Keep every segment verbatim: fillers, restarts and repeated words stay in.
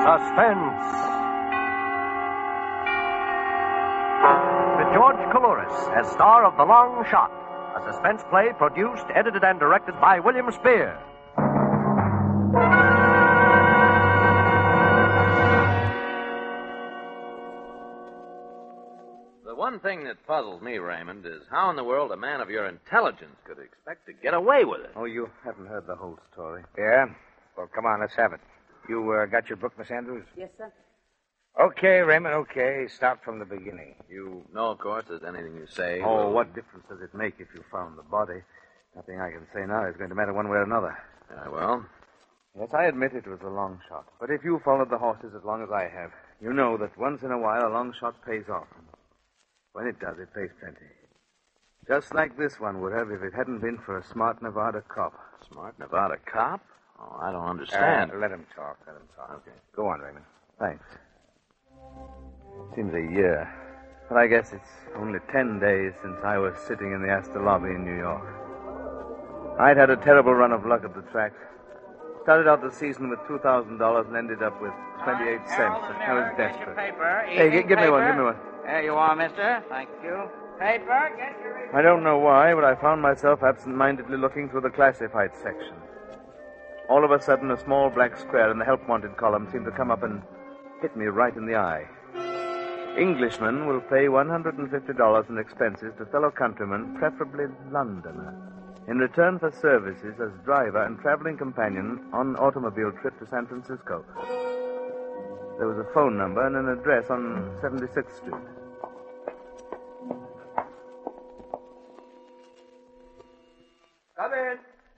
Suspense. With George Coulouris as star of The Long Shot, a suspense play produced, edited, and directed by William Spear. The one thing that puzzles me, Raymond, is how in the world a man of your intelligence could expect to get away with it. Oh, you haven't heard the whole story. Yeah? Well, come on, let's have it. You uh, got your book, Miss Andrews? Yes, sir. Okay, Raymond, okay. Start from the beginning. You know, of course, there's anything you say. Oh, will- what difference does it make if you found the body? Nothing I can say now is going to matter one way or another. Uh, well, Yes, I admit it was a long shot. But if you followed the horses as long as I have, you know that once in a while a long shot pays off. When it does, it pays plenty. Just like this one would have if it hadn't been for a smart Nevada cop. smart Nevada cop? Oh, I don't understand. Uh, let him talk. Let him talk. Okay. Go on, Raymond. Thanks. Seems a year. But I guess it's only ten days since I was sitting in the Astor lobby in New York. I'd had a terrible run of luck at the tracks. Started out the season with two thousand dollars and ended up with twenty-eight cents. I was desperate. Paper. Hey, g- give me one, give me one. There you are, mister. Thank you. Paper, get your... I don't know why, but I found myself absent-mindedly looking through the classified section. All of a sudden, a small black square in the help wanted column seemed to come up and hit me right in the eye. Englishman will pay one hundred fifty dollars in expenses to fellow countrymen, preferably Londoner, in return for services as driver and traveling companion on automobile trip to San Francisco. There was a phone number and an address on seventy-sixth Street. Come in.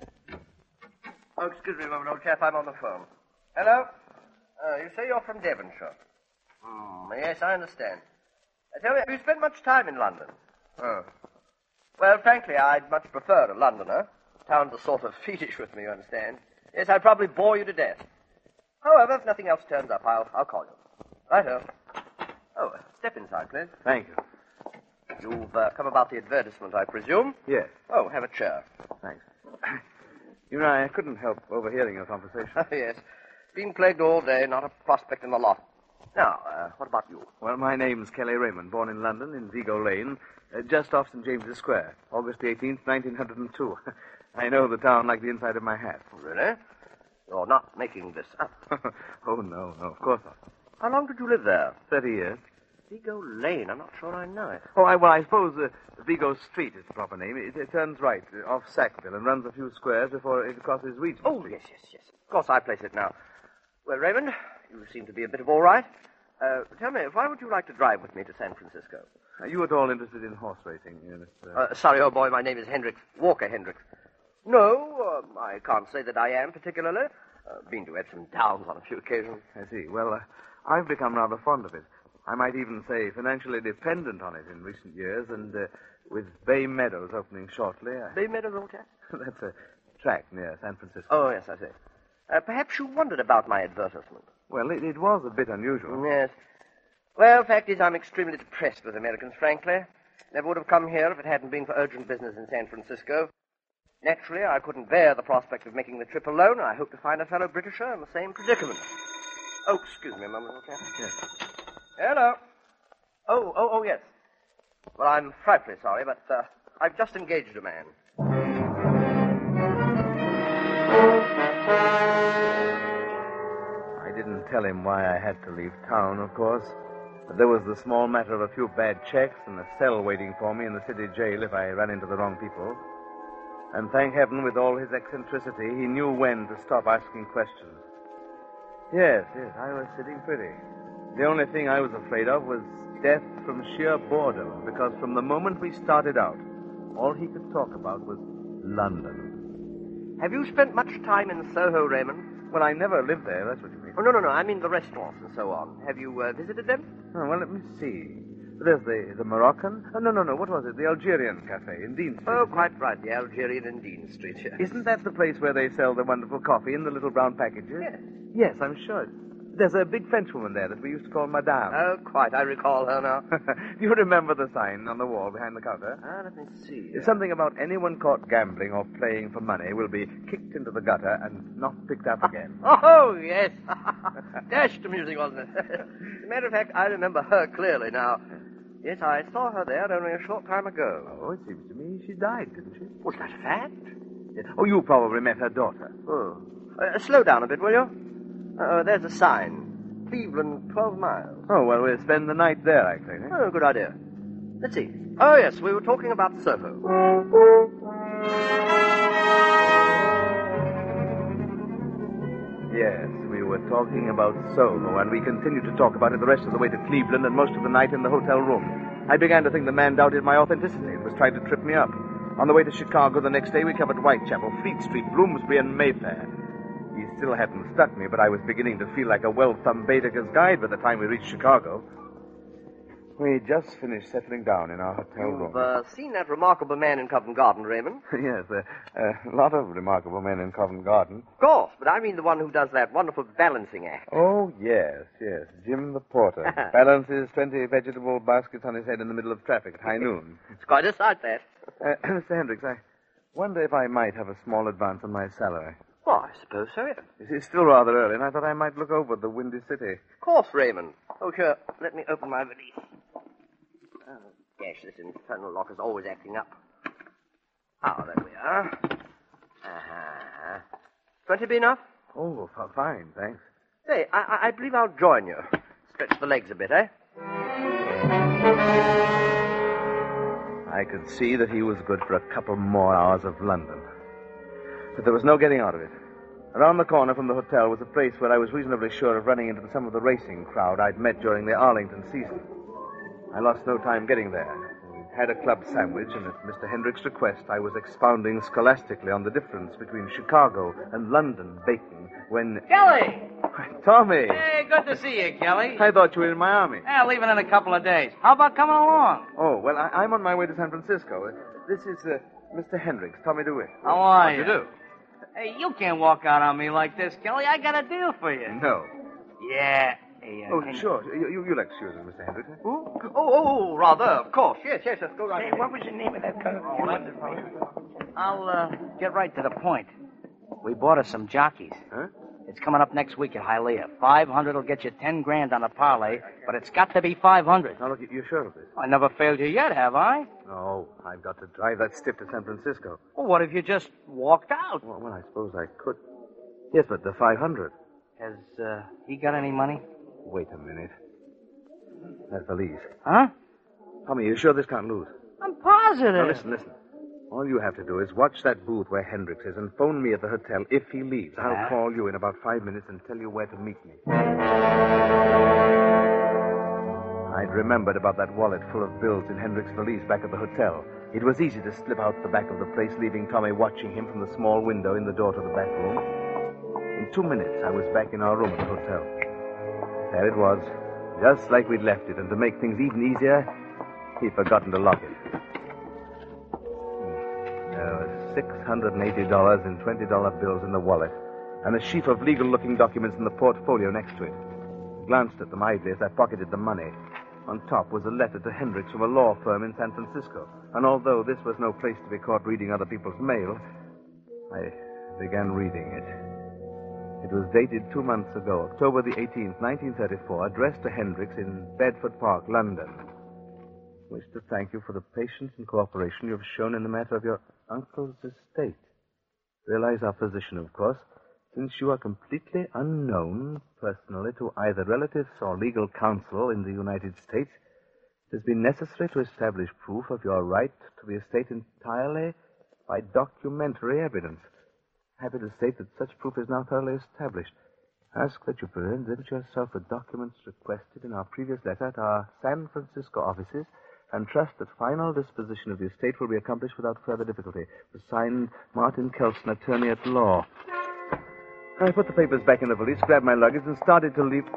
Oh, excuse me a moment, old chap. I'm on the phone. Hello? Uh, you say you're from Devonshire. Hmm, yes, I understand. Uh, tell me, have you spent much time in London? Oh. Well, frankly, I'd much prefer a Londoner. Towns are sort of fiendish with me, you understand. Yes, I'd probably bore you to death. However, if nothing else turns up, I'll, I'll call you. Righto. Oh, uh, step inside, please. Thank you. You've uh, come about the advertisement, I presume? Yes, Oh, have a chair. thanks. You know, I couldn't help overhearing your conversation. Yes. Been plagued all day, not a prospect in the lot. Now, uh, what about you? Well, my name's Kelly Raymond, born in London, in Vigo Lane, uh, just off Saint James's Square, August eighteenth, nineteen oh two. I know the town like the inside of my hat. Really? You're not making this up. Oh, no, no, of course not. How long did you live there? Thirty years. Vigo Lane. I'm not sure I know it. Oh, I, well, I suppose uh, Vigo Street is the proper name. It, it turns right uh, off Sackville and runs a few squares before it crosses Regent Oh, Street. yes, yes, yes. Of course, I place it now. Well, Raymond, you seem to be a bit of all right. Uh, tell me, why would you like to drive with me to San Francisco? Are you at all interested in horse racing, uh, Mister Uh, sorry, old boy, my name is Hendricks. Walker Hendricks. No, um, I can't say that I am particularly. Uh, been to Epsom Downs on a few occasions. I see. Well, uh, I've become rather fond of it. I might even say financially dependent on it in recent years, and uh, with Bay Meadows opening shortly. I... Bay Meadows, old chap? That's a track near San Francisco. Oh, yes, I see. Uh, perhaps you wondered about my advertisement. Well, it, it was a bit unusual. Yes. Well, fact is, I'm extremely depressed with Americans, frankly. Never would have come here if it hadn't been for urgent business in San Francisco. Naturally, I couldn't bear the prospect of making the trip alone. I hope to find a fellow Britisher in the same predicament. Oh, excuse me a moment, old chap. Yes. Hello. Oh, oh, oh, yes. Well, I'm frightfully sorry, but uh, I've just engaged a man. I didn't tell him why I had to leave town, of course. But there was the small matter of a few bad checks and a cell waiting for me in the city jail if I ran into the wrong people. And thank heaven, with all his eccentricity, he knew when to stop asking questions. Yes, yes, I was sitting pretty. The only thing I was afraid of was death from sheer boredom, because from the moment we started out, all he could talk about was London. Have you spent much time in Soho, Raymond? Well, I never lived there, that's what you mean. Oh, no, no, no. I mean the restaurants and so on. Have you uh, visited them? Oh, well, let me see. There's the, the Moroccan. Oh, no, no, no. What was it? The Algerian Cafe in Dean Street. Oh, quite right. The Algerian in Dean Street, yes. Isn't that the place where they sell the wonderful coffee in the little brown packages? Yes. Yes, I'm sure. There's a big Frenchwoman there that we used to call Madame. Oh, quite. I recall her now. Do you remember the sign on the wall behind the counter? Ah, let me see. It's something about anyone caught gambling or playing for money will be kicked into the gutter and not picked up again. Oh, yes. Dashed amusing, wasn't it? As a matter of fact, I remember her clearly now. Yes, I saw her there only a short time ago. Oh, it seems to me she died, didn't she? Was that a fact? Yes. Oh, you probably met her daughter. Oh. Uh, slow down a bit, will you? Uh, there's a sign. Cleveland, twelve miles. Oh, well, we'll spend the night there, I think. Oh, good idea. Let's see. Oh, yes, we were talking about Soho. Yes, we were talking about Soho, and we continued to talk about it the rest of the way to Cleveland and most of the night in the hotel room. I began to think the man doubted my authenticity and was trying to trip me up. On the way to Chicago the next day, we covered Whitechapel, Fleet Street, Bloomsbury, and Mayfair. He still hadn't struck me, but I was beginning to feel like a well-thumbed Baedeker's guide by the time we reached Chicago. We just finished settling down in our hotel room. You've uh, seen that remarkable man in Covent Garden, Raymond? Yes, uh, a lot of remarkable men in Covent Garden. Of course, but I mean the one who does that wonderful balancing act. Oh, yes, yes. Jim the porter. Balances twenty vegetable baskets on his head in the middle of traffic at high noon. It's quite a sight, that. Uh, Mister Hendricks, I wonder if I might have a small advance on my salary. Well, I suppose so, yes. It's still rather early, and I thought I might look over the Windy City. Of course, Raymond. Oh, sure. Let me open my valise. Oh, gosh, this infernal lock is always acting up. Ah, there we are. Uh-huh. Twenty be enough? Oh, f- fine, thanks. Say, I, I, I believe I'll join you. Stretch the legs a bit, eh? I could see that he was good for a couple more hours of London. But there was no getting out of it. Around the corner from the hotel was a place where I was reasonably sure of running into some of the racing crowd I'd met during the Arlington season. I lost no time getting there. We had a club sandwich, and at Mister Hendricks' request, I was expounding scholastically on the difference between Chicago and London bacon when... Kelly! Tommy! Hey, good to see you, Kelly. I thought you were in Miami. Yeah, leaving in a couple of days. How about coming along? Oh, well, I- I'm on my way to San Francisco. Uh, this is uh, Mister Hendricks, Tommy DeWitt. How are How you? do you do? Hey, you can't walk out on me like this, Kelly. I got a deal for you. No. Yeah. Hey, uh, Oh, can you- sure. You, you, you'll excuse us, Mister Hendricks. huh? Oh, oh, oh, rather. Of course. Yes, yes, let's go right Hey, ahead. what was the name of that car? I'll uh, get right to the point. We bought us some jockeys. Huh? It's coming up next week at Hialeah. Five hundred will get you ten grand on a parlay, but it's got to be five hundred. Now, look, you're sure of this? I never failed you yet, have I? No, I've got to drive that stiff to San Francisco. Well, what if you just walked out? Well, well I suppose I could. Yes, but the five hundred. Has uh, he got any money? Wait a minute. That valise. Huh? Tommy, you sure this can't lose? I'm positive. Now, listen, listen. All you have to do is watch that booth where Hendricks is and phone me at the hotel if he leaves. I'll Huh? call you in about five minutes and tell you where to meet me. I'd remembered about that wallet full of bills in Hendricks' valise back at the hotel. It was easy to slip out the back of the place, leaving Tommy watching him from the small window in the door to the back room. In two minutes, I was back in our room at the hotel. There it was, just like we'd left it, and to make things even easier, he'd forgotten to lock it. There was six hundred eighty dollars in twenty dollar bills in the wallet, and a sheaf of legal-looking documents in the portfolio next to it. I glanced at them idly as I pocketed the money. On top was a letter to Hendricks from a law firm in San Francisco, and although this was no place to be caught reading other people's mail, I began reading it. It was dated two months ago, October the eighteenth, nineteen thirty-four, addressed to Hendricks in Bedford Park, London. Wish to thank you for the patience and cooperation you have shown in the matter of your uncle's estate. Realize our position, of course. Since you are completely unknown personally to either relatives or legal counsel in the United States, it has been necessary to establish proof of your right to the estate entirely by documentary evidence. Happy to state that such proof is now thoroughly established. Ask that you present yourself with documents requested in our previous letter at our San Francisco offices, and trust that final disposition of the estate will be accomplished without further difficulty. Signed, Martin Kelson, attorney at law. I put the papers back in the valise, grabbed my luggage, and started to leave.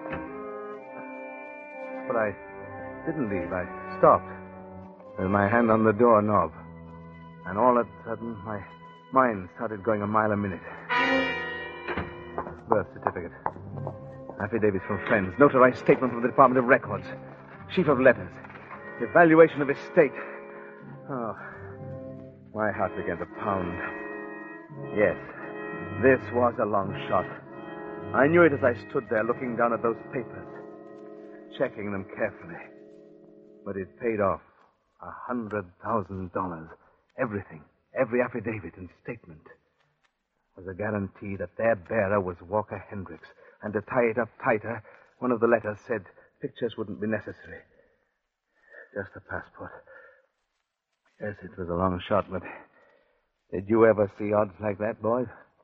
But I didn't leave. I stopped with my hand on the doorknob. And all of a sudden, my mind started going a mile a minute. Birth certificate. Affidavits from friends, notarized statement from the Department of Records, sheaf of letters, evaluation of estate. Oh, my heart began to pound. Yes, this was a long shot. I knew it as I stood there looking down at those papers, checking them carefully. But it paid off. A hundred thousand dollars. Everything, every affidavit and statement was a guarantee that their bearer was Walker Hendricks. And to tie it up tighter, one of the letters said pictures wouldn't be necessary. Just a passport. Yes, it was a long shot, but did you ever see odds like that, boys?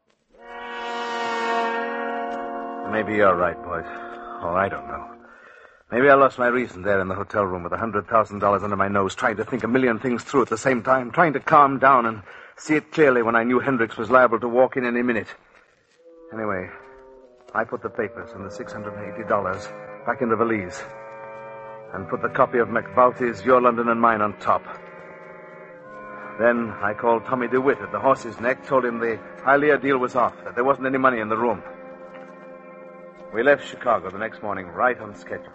Maybe you're right, boys. Oh, I don't know. Maybe I lost my reason there in the hotel room with a hundred thousand dollars under my nose, trying to think a million things through at the same time, trying to calm down and see it clearly when I knew Hendricks was liable to walk in any minute. Anyway, I put the papers and the six hundred eighty dollars back in the valise and put the copy of McValty's Your London and Mine on top. Then I called Tommy DeWitt at the Horse's Neck, told him the Hialeah deal was off, that there wasn't any money in the room. We left Chicago the next morning right on schedule.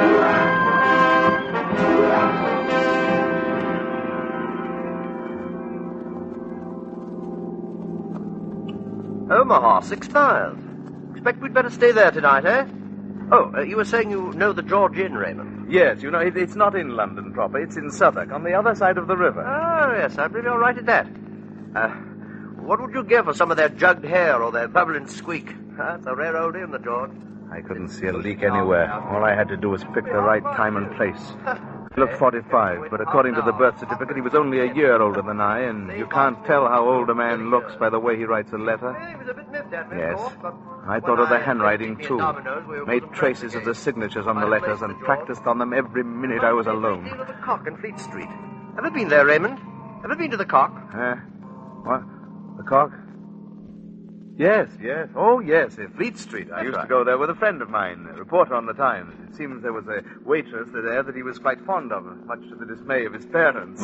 Omaha, six miles. Expect we'd better stay there tonight, eh? Oh, uh, you were saying you know the George Inn, Raymond? Yes, you know, it, it's not in London proper. It's in Southwark, on the other side of the river. Oh, yes, I'm really all right at that. Uh, what would you give for some of their jugged hair or their bubbling squeak? Uh, it's a rare old inn, the George. I couldn't see a leak anywhere. All I had to do was pick the right time and place. He looked forty-five, but according to the birth certificate, he was only a year older than I, and you can't tell how old a man looks by the way he writes a letter. Yes, I thought of the handwriting, too. Made traces of the signatures on the letters and practiced on them every minute I was alone. The Cock in Fleet Street. Ever been there, Raymond? Ever been to the Cock? Uh, what? The Cock? Yes, yes. Oh, yes, uh, Fleet Street. I used to go there with a friend of mine, a reporter on the Times. It seems there was a waitress there that he was quite fond of, much to the dismay of his parents.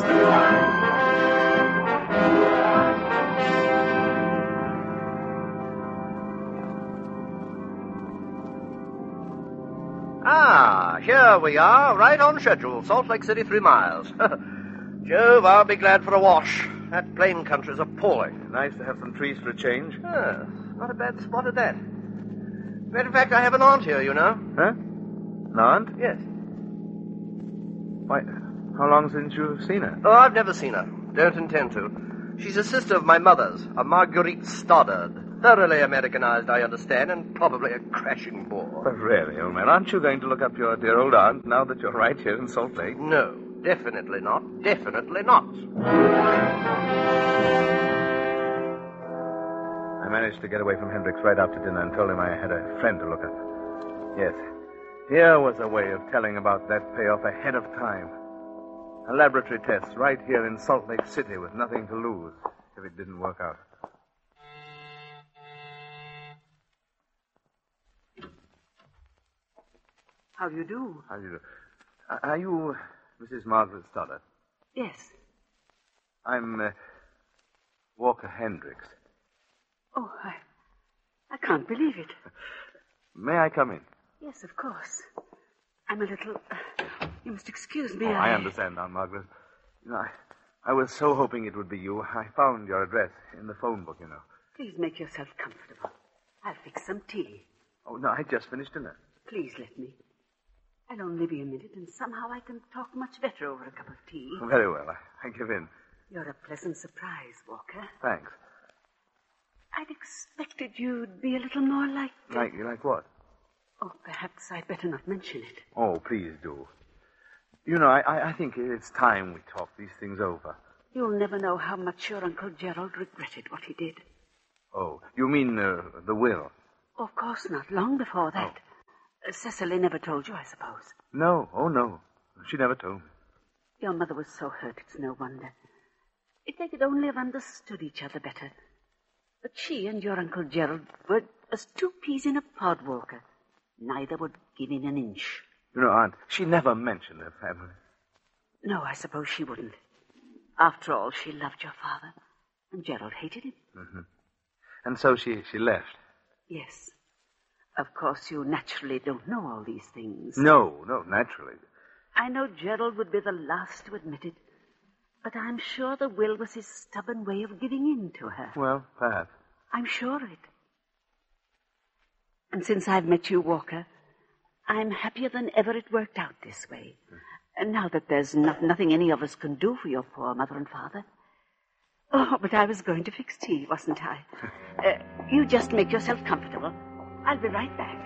Ah, here we are, right on schedule. Salt Lake City, three miles. Jove, I'll be glad for a wash. That plain country's appalling. Nice to have some trees for a change. Ah, not a bad spot at that. Matter of fact, I have an aunt here, you know. Huh? An aunt? Yes. Why, how long since you've seen her? Oh, I've never seen her. Don't intend to. She's a sister of my mother's, a Marguerite Stoddard. Thoroughly Americanized, I understand, and probably a crashing bore. But really, old man, aren't you going to look up your dear old aunt now that you're right here in Salt Lake? No, definitely not. Definitely not. I managed to get away from Hendricks right after dinner and told him I had a friend to look up. Yes, here was a way of telling about that payoff ahead of time. A laboratory test right here in Salt Lake City with nothing to lose if it didn't work out. How do you do? How do you do? Uh, are you Missus Margaret Stoddard? Yes. I'm uh, Walker Hendricks. Oh, I... I can't believe it. May I come in? Yes, of course. I'm a little... Uh, you must excuse me. Oh, I... I understand, Aunt Margaret. You know, I, I was so hoping it would be you. I found your address in the phone book, you know. Please make yourself comfortable. I'll fix some tea. Oh, no, I just finished dinner. Please let me. I'll only be a minute, and somehow I can talk much better over a cup of tea. Very well. I, I give in. You're a pleasant surprise, Walker. Thanks. I'd expected you'd be a little more like... Like, like what? Oh, perhaps I'd better not mention it. Oh, please do. You know, I, I think it's time we talk these things over. You'll never know how much your Uncle Gerald regretted what he did. Oh, you mean uh, the will? Of course not. Long before that. Oh. Uh, Cecily never told you, I suppose. No. Oh, no. She never told me. Your mother was so hurt, it's no wonder. If they could only have understood each other better. But she and your Uncle Gerald were as two peas in a pod, Walker. Neither would give in an inch. You know, Aunt, she never mentioned her family. No, I suppose she wouldn't. After all, she loved your father, and Gerald hated him. Mm-hmm. And so she, she left. Yes. Of course, you naturally don't know all these things. No, no, naturally. I know Gerald would be the last to admit it, but I'm sure the will was his stubborn way of giving in to her. Well, perhaps. I'm sure of it. And since I've met you, Walker, I'm happier than ever it worked out this way. Mm. And now that there's not, nothing any of us can do for your poor mother and father. Oh, but I was going to fix tea, wasn't I? uh, you just make yourself comfortable. I'll be right back.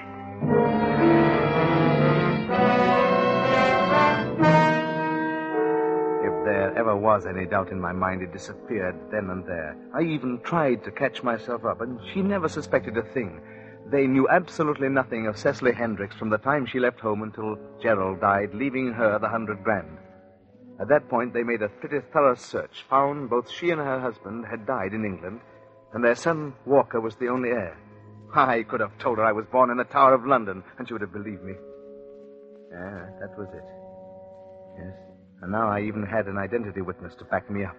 If there ever was any doubt in my mind, it disappeared then and there. I even tried to catch myself up, and she never suspected a thing. They knew absolutely nothing of Cecily Hendricks from the time she left home until Gerald died, leaving her the hundred grand. At that point, they made a pretty thorough search, found both she and her husband had died in England, and their son, Walker, was the only heir. I could have told her I was born in the Tower of London, and she would have believed me. Yeah, that was it. Yes, and now I even had an identity witness to back me up.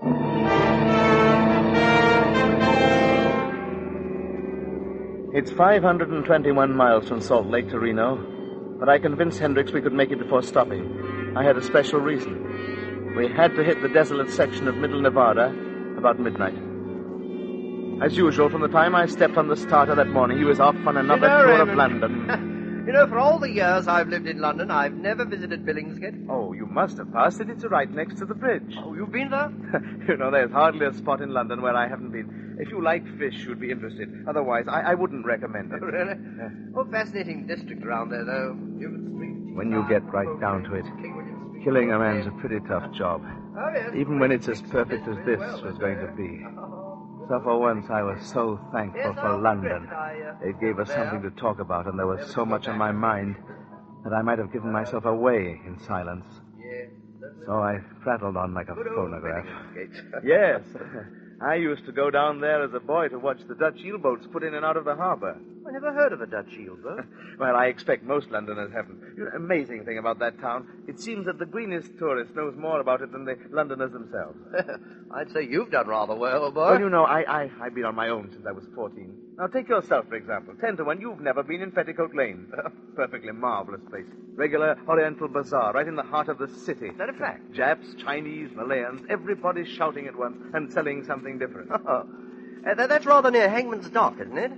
It's five hundred twenty-one miles from Salt Lake to Reno, but I convinced Hendricks we could make it before stopping. I had a special reason. We had to hit the desolate section of Middle Nevada about midnight. As usual, from the time I stepped on the starter that morning, he was off on another you know, tour Raymond, of London. You know, for all the years I've lived in London, I've never visited Billingsgate. Oh, you must have passed it. It's right next to the bridge. Oh, you've been there? You know, there's hardly a spot in London where I haven't been. If you like fish, you'd be interested. Otherwise, I, I wouldn't recommend it. Oh, really? Yeah. Oh, fascinating district around there, though. When you get right down to it, killing a man's a pretty tough job. Oh, yes. Even when it's as perfect as this was going to be. So for once, I was so thankful for London. It gave us something to talk about, and there was so much on my mind that I might have given myself away in silence. So I prattled on like a phonograph. Yes. I used to go down there as a boy to watch the Dutch eel-boats put in and out of the harbor. I never heard of a Dutch eel-boat. Well, I expect most Londoners haven't. You know, amazing thing about that town, it seems that the greenest tourist knows more about it than the Londoners themselves. I'd say you've done rather well, boy. Well, you know, I, I, I've been on my own since I was fourteen. Now, take yourself, for example. Ten to one, you've never been in Petticoat Lane. Perfectly marvelous place. Regular Oriental bazaar, right in the heart of the city. Is that a fact? Japs, Chinese, Malayans, everybody shouting at once and selling something different. Oh. Uh, th- that's rather near Hangman's Dock, isn't it?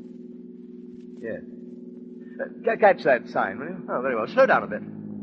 Yes. Uh, c- catch that sign, will you? Oh, very well. Slow down a bit.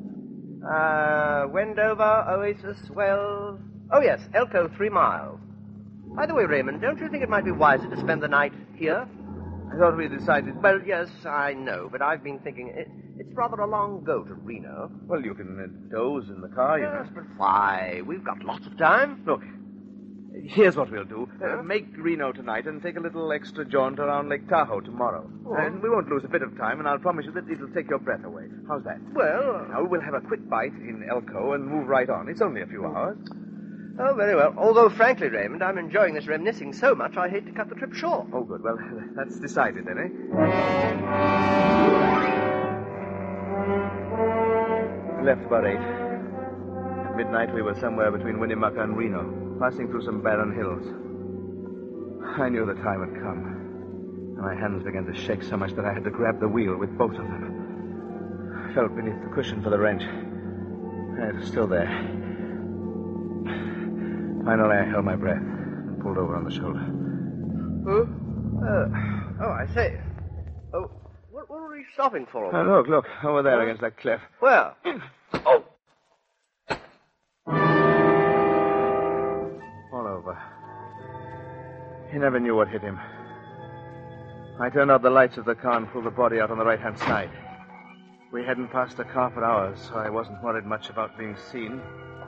Uh, Wendover, Oasis, Wells. Oh, yes, Elko, three miles. By the way, Raymond, don't you think it might be wiser to spend the night here? I thought we decided... Well, yes, I know, but I've been thinking it, it's rather a long go to Reno. Well, you can uh, doze in the car, you Yes, know. but why? We've got lots of time. Look, here's what we'll do. Huh? Uh, make Reno tonight and take a little extra jaunt around Lake Tahoe tomorrow. Oh. And we won't lose a bit of time, and I'll promise you that it'll take your breath away. How's that? Well, Now, we'll have a quick bite in Elko and move right on. It's only a few hours. oh, very well. Although, frankly, Raymond, I'm enjoying this reminiscing so much I hate to cut the trip short. Oh, good. Well, that's decided then, eh? We left about eight. At midnight, we were somewhere between Winnemucca and Reno, passing through some barren hills. I knew the time had come. My hands began to shake so much that I had to grab the wheel with both of them. I felt beneath the cushion for the wrench. It was still there. Finally, I held my breath and pulled over on the shoulder. Oh? Uh, oh, I say. Oh, what, what were you stopping for? Oh, look, look, over there against that cliff. Where? Oh! All over. He never knew what hit him. I turned out the lights of the car and pulled the body out on the right-hand side. We hadn't passed a car for hours, so I wasn't worried much about being seen.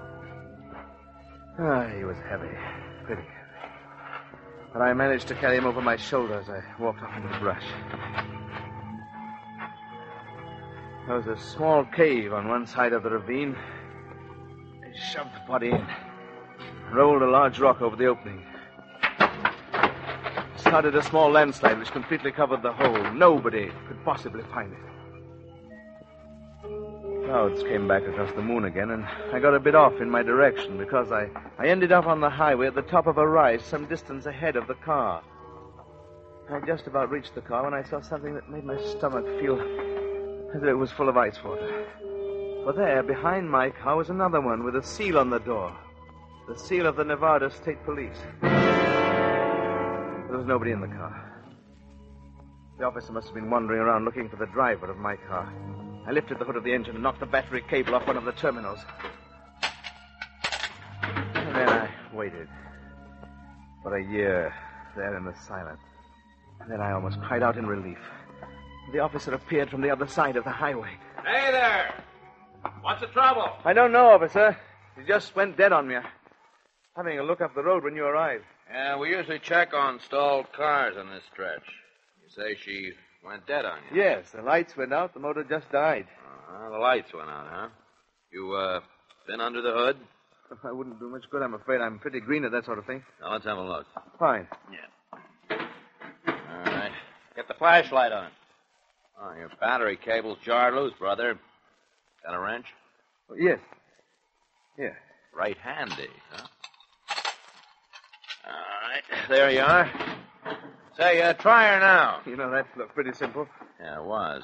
Ah, he was heavy. Pretty heavy. But I managed to carry him over my shoulder as I walked off into the brush. There was a small cave on one side of the ravine. I shoved the body in, rolled a large rock over the opening. Started a small landslide which completely covered the hole. Nobody could possibly find it. Clouds came back across the moon again, and I got a bit off in my direction because I, I ended up on the highway at the top of a rise some distance ahead of the car. I just about reached the car when I saw something that made my stomach feel as if it was full of ice water. For there, behind my car, was another one with a seal on the door. The seal of the Nevada State Police. There was nobody in the car. The officer must have been wandering around looking for the driver of my car. I lifted the hood of the engine and knocked the battery cable off one of the terminals. And then I waited. For a year, there in the silence. And then I almost cried out in relief. The officer appeared from the other side of the highway. Hey there! What's the trouble? I don't know, officer. He just went dead on me. Having a look up the road when you arrived. Yeah, we usually check on stalled cars on this stretch. You say she went dead on you? Yes, the lights went out. The motor just died. Uh-huh, the lights went out, huh? You, uh, been under the hood? I wouldn't do much good, I'm afraid. I'm pretty green at that sort of thing. Now, let's have a look. Fine. Yeah. All right. Get the flashlight on. Oh, your battery cable's jarred loose, brother. Got a wrench? Oh, yes. Yeah. Right handy, huh? All right. There you are. Say, uh, try her now. You know, that looked pretty simple. Yeah, it was.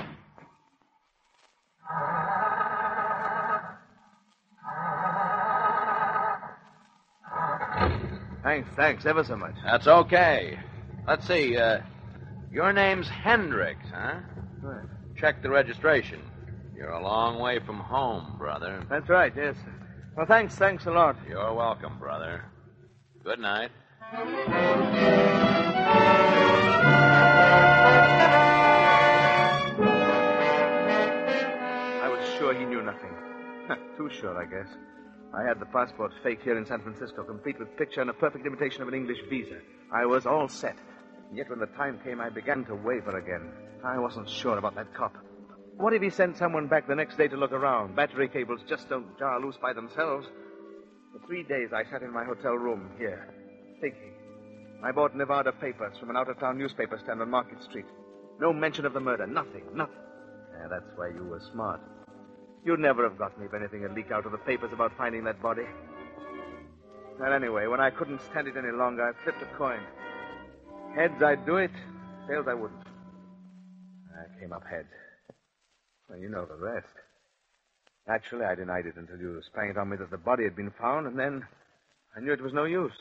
Thanks, thanks ever so much. That's okay. Let's see, uh, your name's Hendricks, huh? Right. Check the registration. You're a long way from home, brother. That's right, yes. Well, thanks, thanks a lot. You're welcome, brother. Good night. I was sure he knew nothing. Too sure, I guess. I had the passport faked here in San Francisco, complete with picture and a perfect imitation of an English visa. I was all set. And yet when the time came, I began to waver again. I wasn't sure about that cop. What if he sent someone back the next day to look around? Battery cables just don't jar loose by themselves. For three days, I sat in my hotel room here, thinking. I bought Nevada papers from an out-of-town newspaper stand on Market Street. No mention of the murder. Nothing. Nothing. Yeah, that's why you were smart. You'd never have got me if anything had leaked out of the papers about finding that body. Well, anyway, when I couldn't stand it any longer, I flipped a coin. Heads, I'd do it. Tails, I wouldn't. I came up heads. Well, you know the rest. Actually, I denied it until you sprang it on me that the body had been found, and then I knew it was no use.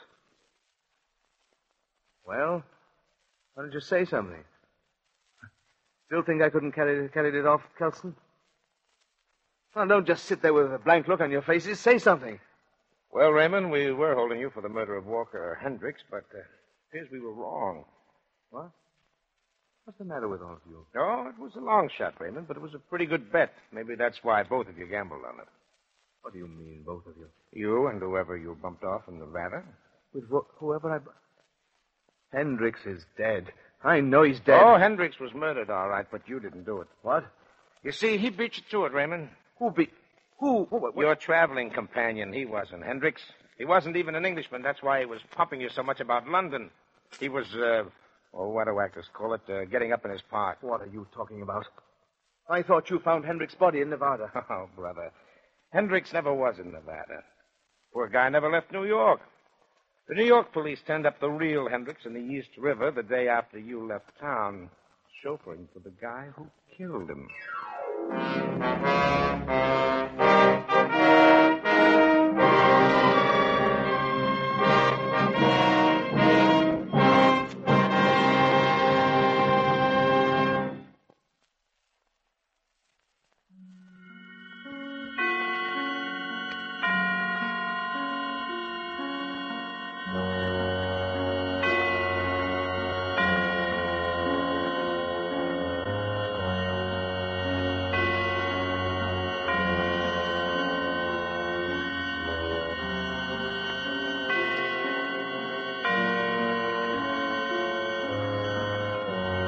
Well, why don't you say something? Still think I couldn't carry carried it off, Kelson? Well, don't just sit there with a blank look on your faces. Say something. Well, Raymond, we were holding you for the murder of Walker Hendricks, but uh, appears we were wrong. What? What's the matter with all of you? No, it was a long shot, Raymond, but it was a pretty good bet. Maybe that's why both of you gambled on it. What do you mean, both of you? You and whoever you bumped off in Nevada. With wh- whoever I... Hendricks is dead. I know he's dead. Oh, Hendricks was murdered, all right, but you didn't do it. What? You see, he beat you to it, Raymond. Who be... Who? Who what, what? Your traveling companion. He wasn't Hendricks. He wasn't even an Englishman. That's why he was pumping you so much about London. He was, uh... Oh, what do actors call it? Uh, getting up in his part. What are you talking about? I thought you found Hendricks' body in Nevada. Oh, brother. Hendricks never was in Nevada. Poor guy never left New York. The New York police turned up the real Hendricks in the East River the day after you left town, chauffeuring for the guy who killed him.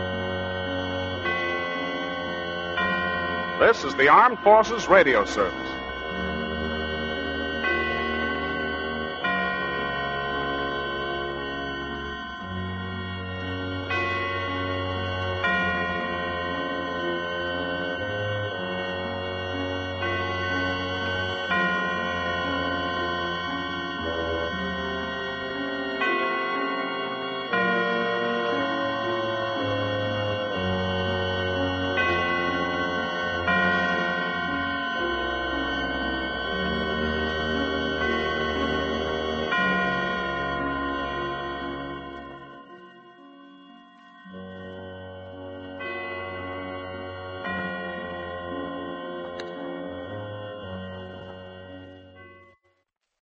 This is the Armed Forces Radio Service.